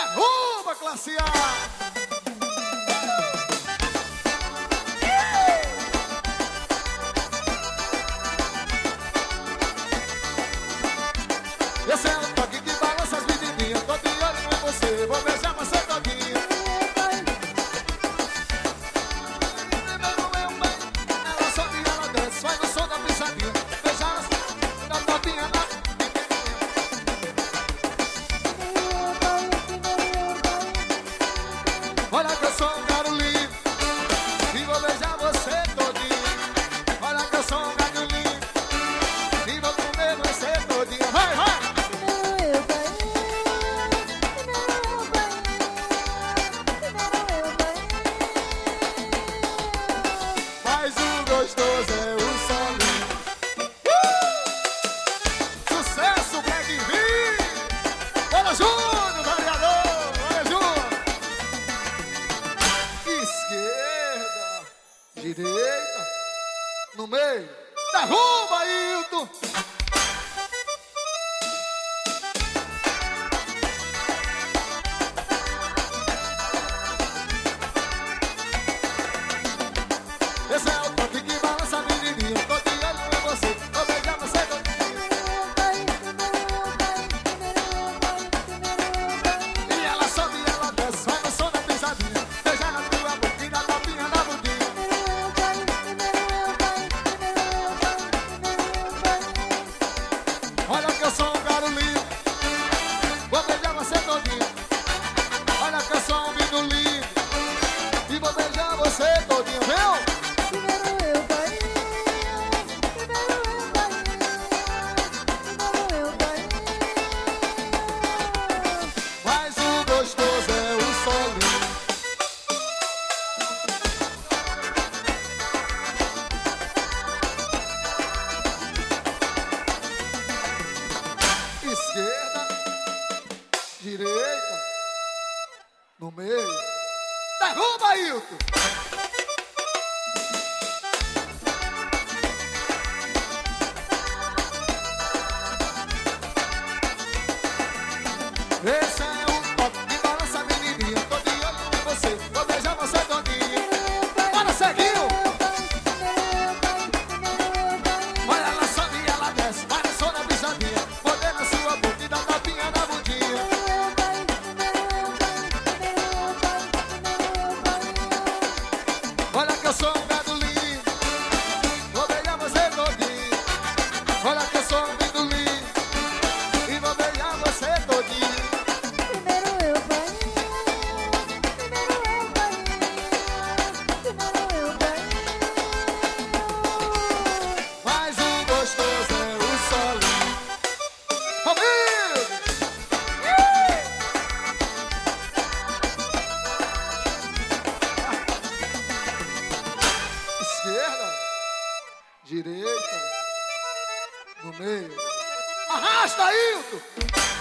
Derruba, classe A! Esse é o toque que balança as menininhas. Tô de olho em você, vou beijar você todinha. Ela sobe e ela desce, vai no som da pisadinha. Beija elas, dá todinha na... Olha que eu sou um galo lindo e vou beijar você todinha. Olha que eu sou um galo lindo e vou comer você todinha. Vai, vai! Mas o gostoso é o solinho. Sucesso, Black V! Olha, Júnior, variador! Olha, Júnior! Esquerda, direita, no meio. Derruba, Ailton! Esse é o toque que balança a menininha. Tô de olho em você, vou beijar você todinha. E ela sobe e ela desce, vai no som da pisadinha. Beija na tua boca e dá tapinha na bundinha. Olha que eu sou um galo lindo, vou beijar você todinha. Olha que eu sou um menino lindo e vou beijar você todinha, viu? Mas o gostoso é o solinho. Esquerda, direita, no meio. Derruba, Ailton! Esse é o toque que balança a menininha. Tô de olho em você, vou beijar você todinha. Bora, seguiu! Olha, ela sobe e ela desce, vai no som da pisadinha. Poder na sua boca e dá tapinha na bundinha. Olha que eu sou um gado lindo, vou beijar você todinha. Olha que eu sou um lindo lindo e vou beijar você todinha. Mas o gostoso é o solinho. Amigo! Esquerda, direita, no meio. Arrasta, Ailton!